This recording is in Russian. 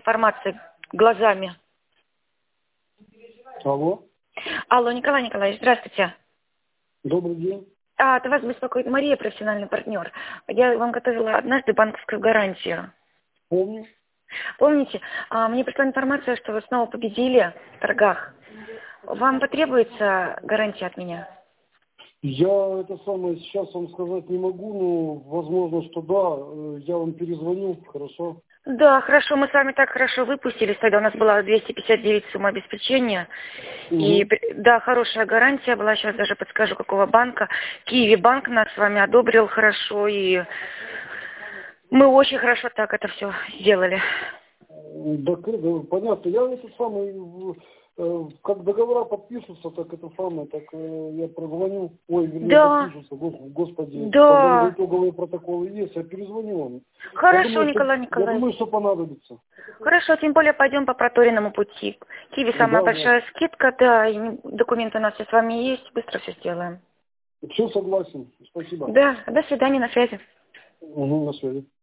информацией глазами. Алло. Алло, Николай Николаевич, здравствуйте. Добрый день. Это вас беспокоит Мария, профессиональный партнер. Я вам готовила однажды банковскую гарантию. Помню. Помните, мне пришла информация, что вы снова победили в торгах. Вам потребуется гарантия от меня? Я это самое сейчас вам сказать не могу, но возможно, что да. Я вам перезвоню, хорошо? Да, хорошо, мы с вами так хорошо выпустились. Тогда у нас была 259 сумма обеспечения. И да, хорошая гарантия была. Сейчас даже подскажу, какого банка. Киви банк нас с вами одобрил хорошо. И мы очень хорошо так это все сделали. Да, понятно. Я этот самый, как договора подпишутся, так это самое, так я прозвоню. Ой, вернее, Да. подпишутся, господи. Да. Когда итоговые протоколы есть, я перезвоню вам. Хорошо, Я думаю, Николай Николаевич. Я думаю, что понадобится. Хорошо, тем более пойдем по проторенному пути. Киви самая большая скидка, да, и документы у нас все с вами есть, быстро все сделаем. Все согласен, спасибо. Да, до свидания, на связи. На связи.